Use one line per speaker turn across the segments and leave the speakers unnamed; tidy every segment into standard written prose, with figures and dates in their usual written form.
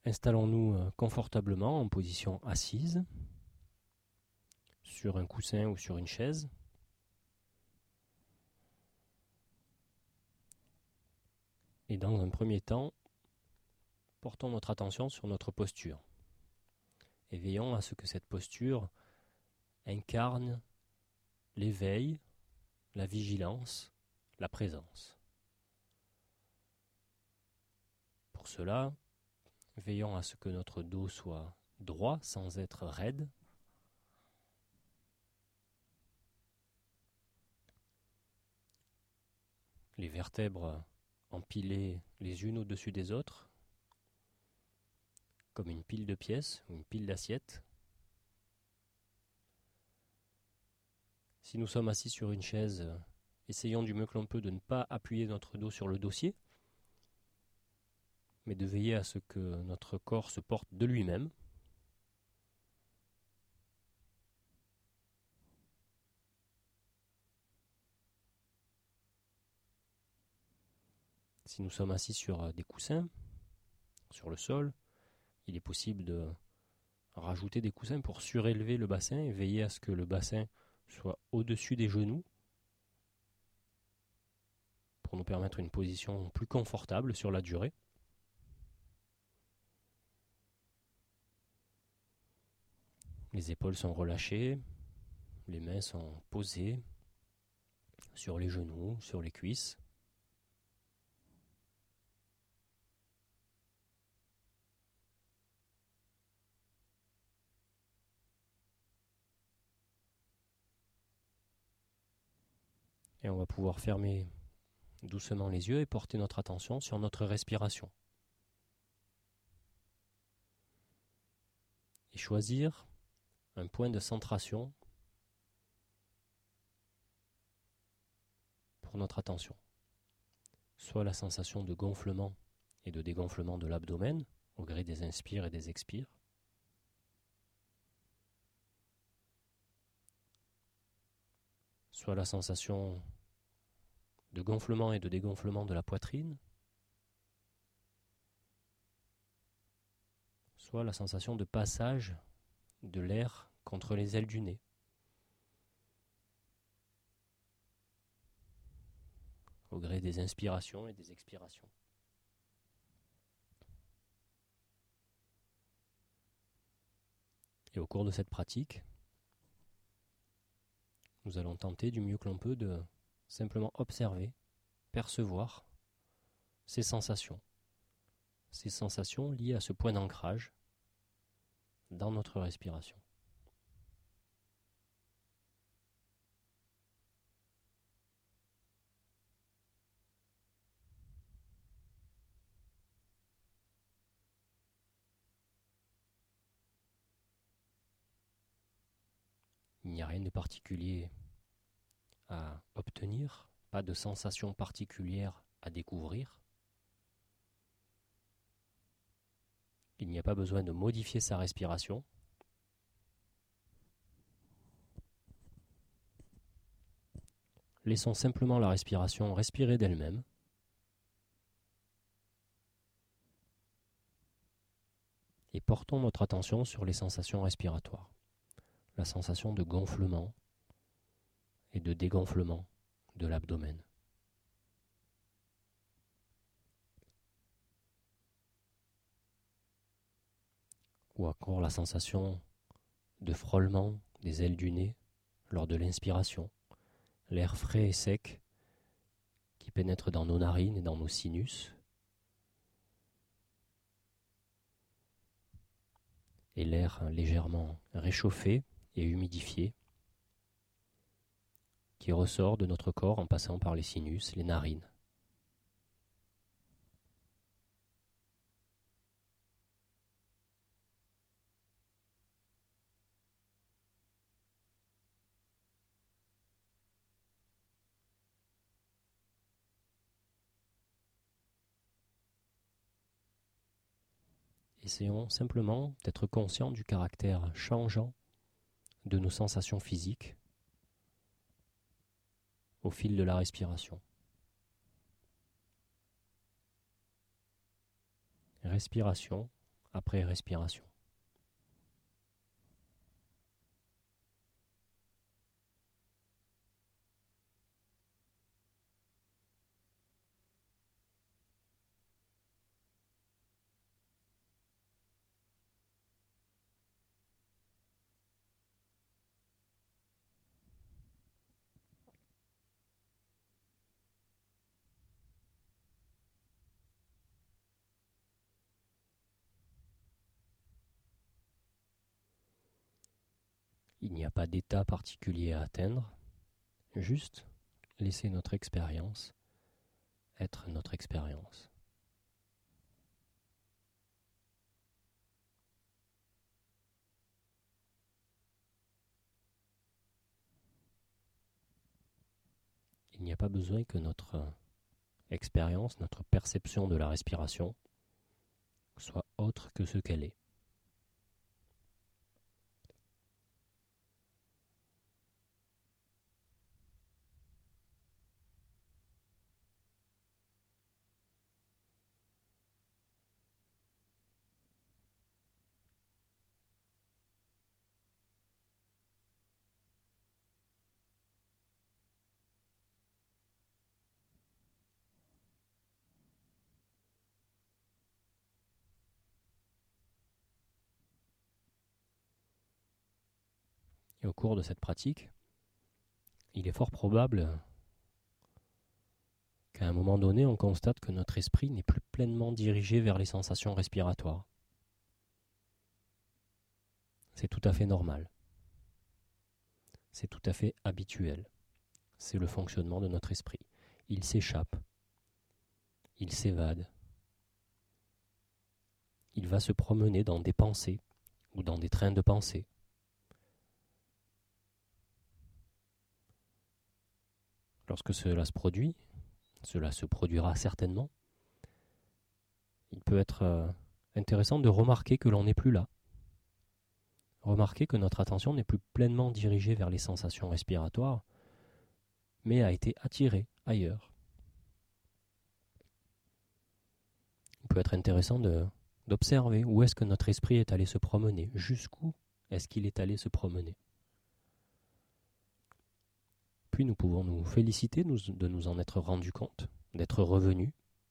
Installons-nous confortablement en position assise, sur un coussin ou sur une chaise. Et dans un premier temps, portons notre attention sur notre posture. Et veillons à ce que cette posture incarne l'éveil, la vigilance, la présence. Pour cela, veillons à ce que notre dos soit droit sans être raide. Les vertèbres empilées les unes au-dessus des autres, comme une pile de pièces ou une pile d'assiettes. Si nous sommes assis sur une chaise, essayons du mieux que l'on peut de ne pas appuyer notre dos sur le dossier, mais de veiller à ce que notre corps se porte de lui-même. Si nous sommes assis sur des coussins, sur le sol, il est possible de rajouter des coussins pour surélever le bassin et veiller à ce que le bassin soit au-dessus des genoux pour nous permettre une position plus confortable sur la durée. Les épaules sont relâchées, les mains sont posées sur les genoux, sur les cuisses. Et on va pouvoir fermer doucement les yeux et porter notre attention sur notre respiration. Et choisir un point de centration pour notre attention. Soit la sensation de gonflement et de dégonflement de l'abdomen au gré des inspires et des expires. Soit la sensation de gonflement et de dégonflement de la poitrine. Soit la sensation de passage de l'air contre les ailes du nez. Au gré des inspirations et des expirations. Et au cours de cette pratique, nous allons tenter du mieux que l'on peut de simplement observer, percevoir ces sensations liées à ce point d'ancrage dans notre respiration. Il n'y a rien de particulier à obtenir, pas de sensation particulière à découvrir. Il n'y a pas besoin de modifier sa respiration. Laissons simplement la respiration respirer d'elle-même. Et portons notre attention sur les sensations respiratoires. La sensation de gonflement et de dégonflement de l'abdomen. Ou encore la sensation de frôlement des ailes du nez lors de l'inspiration. L'air frais et sec qui pénètre dans nos narines et dans nos sinus. Et l'air légèrement réchauffé et humidifié qui ressort de notre corps en passant par les sinus, les narines. Essayons simplement d'être conscients du caractère changeant de nos sensations physiques au fil de la respiration. Respiration après respiration. Il n'y a pas d'état particulier à atteindre, juste laisser notre expérience être notre expérience. Il n'y a pas besoin que notre expérience, notre perception de la respiration soit autre que ce qu'elle est. Et au cours de cette pratique, il est fort probable qu'à un moment donné, on constate que notre esprit n'est plus pleinement dirigé vers les sensations respiratoires. C'est tout à fait normal. C'est tout à fait habituel. C'est le fonctionnement de notre esprit. Il s'échappe. Il s'évade. Il va se promener dans des pensées ou dans des trains de pensée. Lorsque cela se produit, cela se produira certainement, il peut être intéressant de remarquer que l'on n'est plus là. Remarquer que notre attention n'est plus pleinement dirigée vers les sensations respiratoires, mais a été attirée ailleurs. Il peut être intéressant d'observer où est-ce que notre esprit est allé se promener, jusqu'où est-ce qu'il est allé se promener. Puis nous pouvons nous féliciter de nous en être rendus compte, d'être revenus,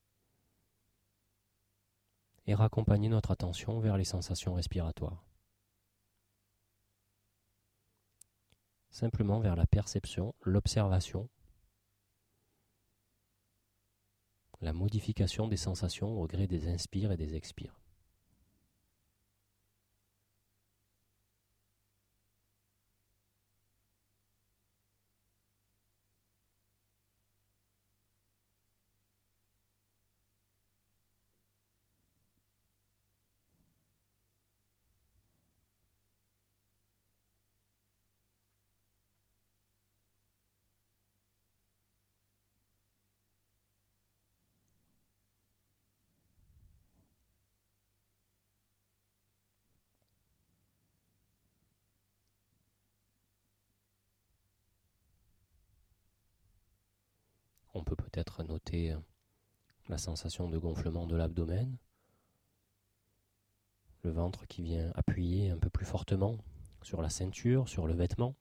et raccompagner notre attention vers les sensations respiratoires. Simplement vers la perception, l'observation, la modification des sensations au gré des inspires et des expires. On peut peut-être noter la sensation de gonflement de l'abdomen, le ventre qui vient appuyer un peu plus fortement sur la ceinture, sur le vêtement.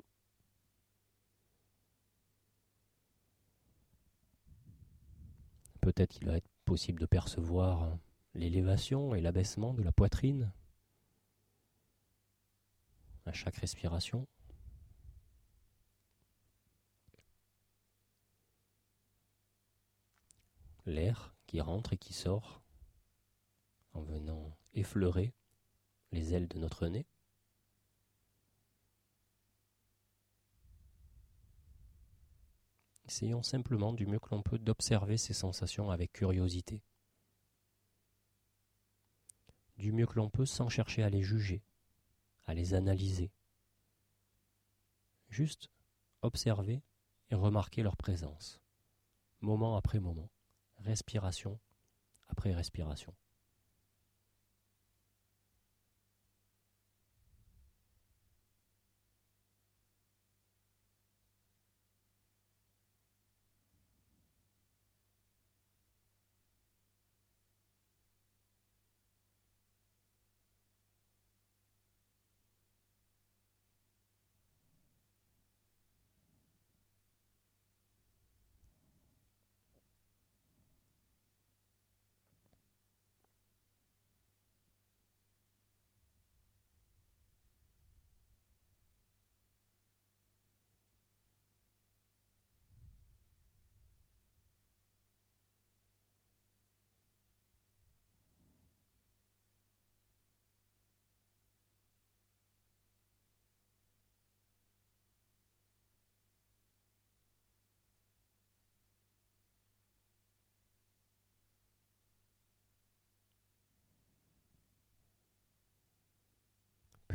Peut-être qu'il va être possible de percevoir l'élévation et l'abaissement de la poitrine à chaque respiration. L'air qui rentre et qui sort en venant effleurer les ailes de notre nez. Essayons simplement du mieux que l'on peut d'observer ces sensations avec curiosité. Du mieux que l'on peut sans chercher à les juger, à les analyser. Juste observer et remarquer leur présence, moment après moment, respiration après respiration.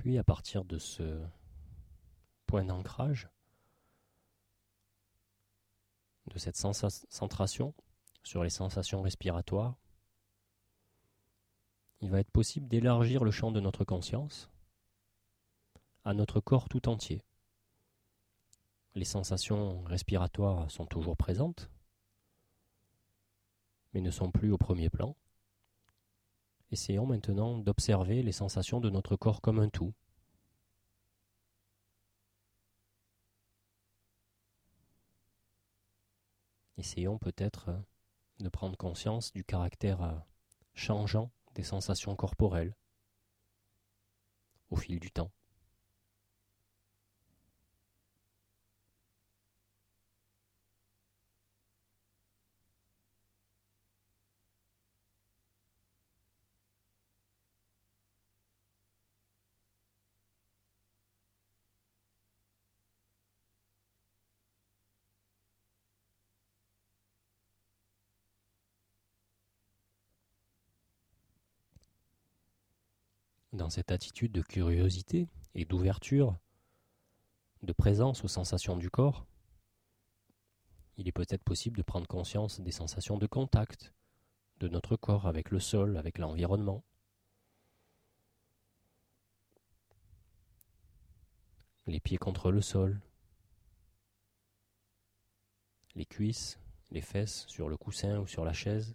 Puis à partir de ce point d'ancrage, de cette centration sur les sensations respiratoires, il va être possible d'élargir le champ de notre conscience à notre corps tout entier. Les sensations respiratoires sont toujours présentes, mais ne sont plus au premier plan. Essayons maintenant d'observer les sensations de notre corps comme un tout. Essayons peut-être de prendre conscience du caractère changeant des sensations corporelles au fil du temps. Dans cette attitude de curiosité et d'ouverture, de présence aux sensations du corps, il est peut-être possible de prendre conscience des sensations de contact de notre corps avec le sol, avec l'environnement. Les pieds contre le sol, les cuisses, les fesses sur le coussin ou sur la chaise.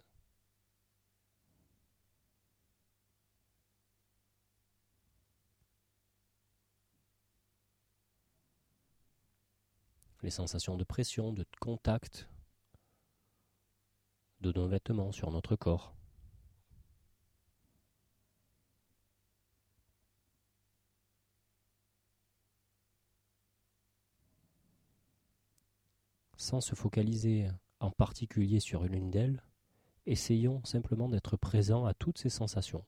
Les sensations de pression, de contact de nos vêtements sur notre corps. Sans se focaliser en particulier sur l'une d'elles, essayons simplement d'être présents à toutes ces sensations.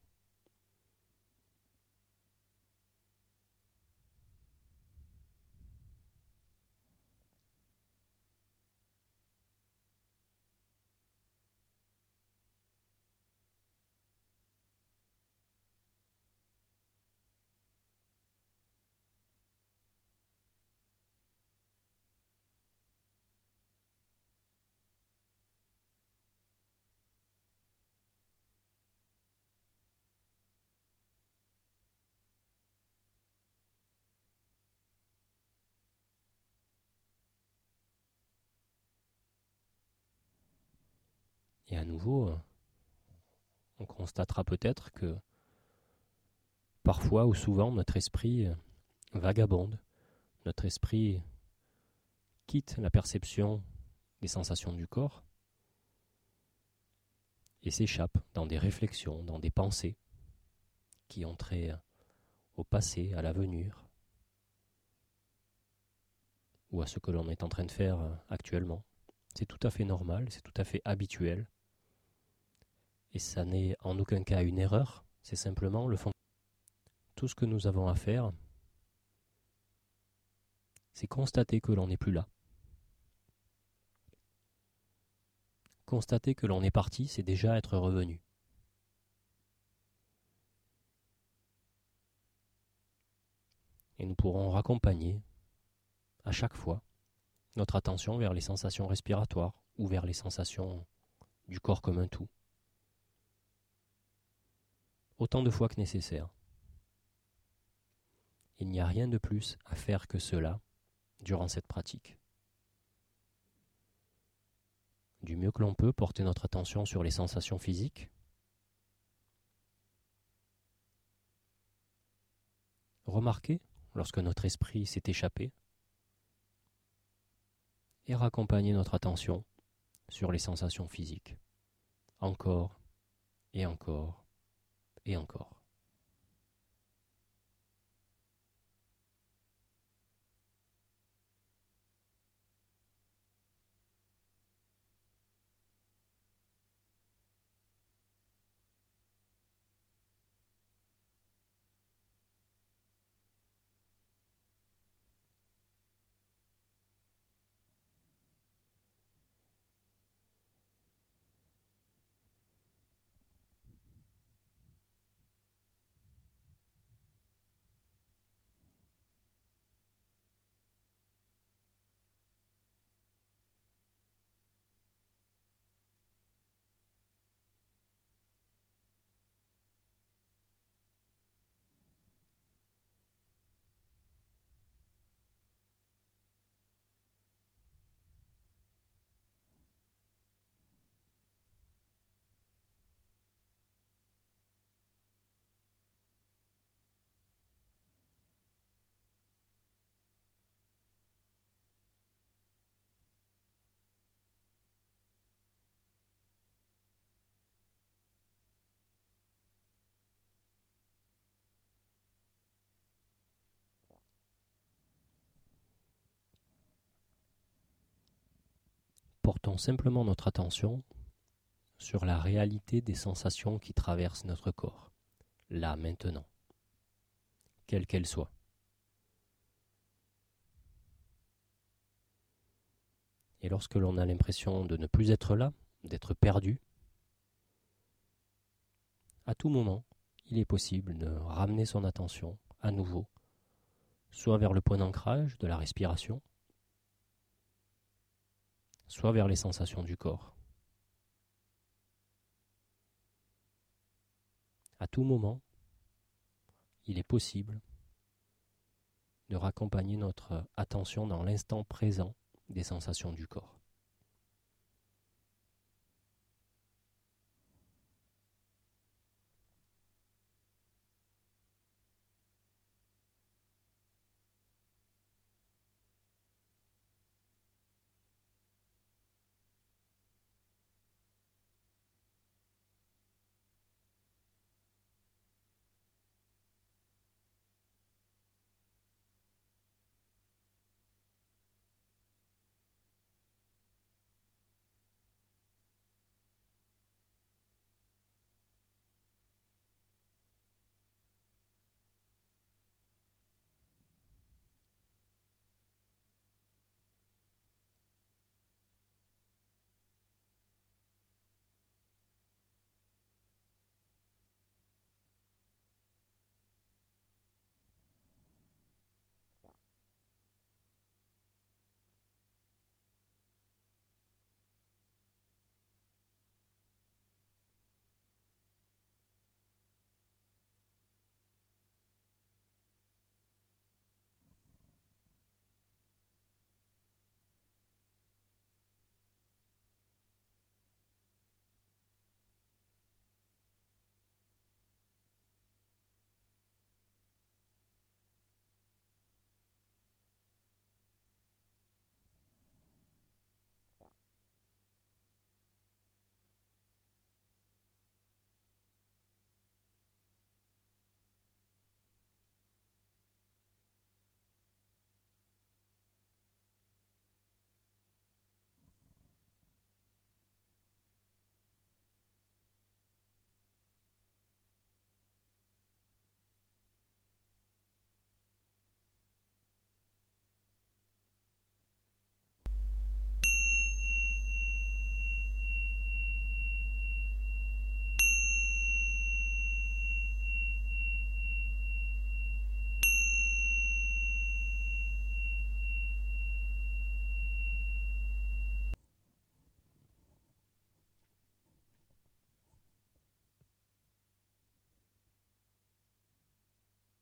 Et à nouveau, on constatera peut-être que parfois ou souvent notre esprit vagabonde, notre esprit quitte la perception des sensations du corps et s'échappe dans des réflexions, dans des pensées qui ont trait au passé, à l'avenir, ou à ce que l'on est en train de faire actuellement. C'est tout à fait normal, c'est tout à fait habituel, et ça n'est en aucun cas une erreur, c'est simplement le fond. Tout ce que nous avons à faire, c'est constater que l'on n'est plus là. Constater que l'on est parti, c'est déjà être revenu. Et nous pourrons raccompagner, à chaque fois, notre attention vers les sensations respiratoires ou vers les sensations du corps comme un tout. Autant de fois que nécessaire. Il n'y a rien de plus à faire que cela durant cette pratique. Du mieux que l'on peut, porter notre attention sur les sensations physiques. Remarquer lorsque notre esprit s'est échappé et raccompagner notre attention sur les sensations physiques. Encore et encore et encore. portons simplement notre attention sur la réalité des sensations qui traversent notre corps, là maintenant, quelles qu'elles soient. Et lorsque l'on a l'impression de ne plus être là, d'être perdu, à tout moment, il est possible de ramener son attention à nouveau, soit vers le point d'ancrage de la respiration, soit vers les sensations du corps. À tout moment, il est possible de raccompagner notre attention dans l'instant présent des sensations du corps.